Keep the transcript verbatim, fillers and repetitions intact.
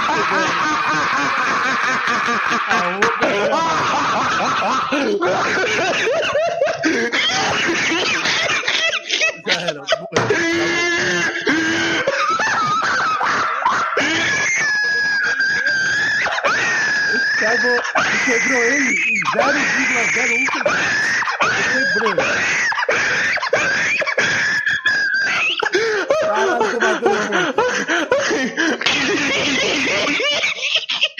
Já era. Quebrou ele em zero vírgula zero um. Quebrou.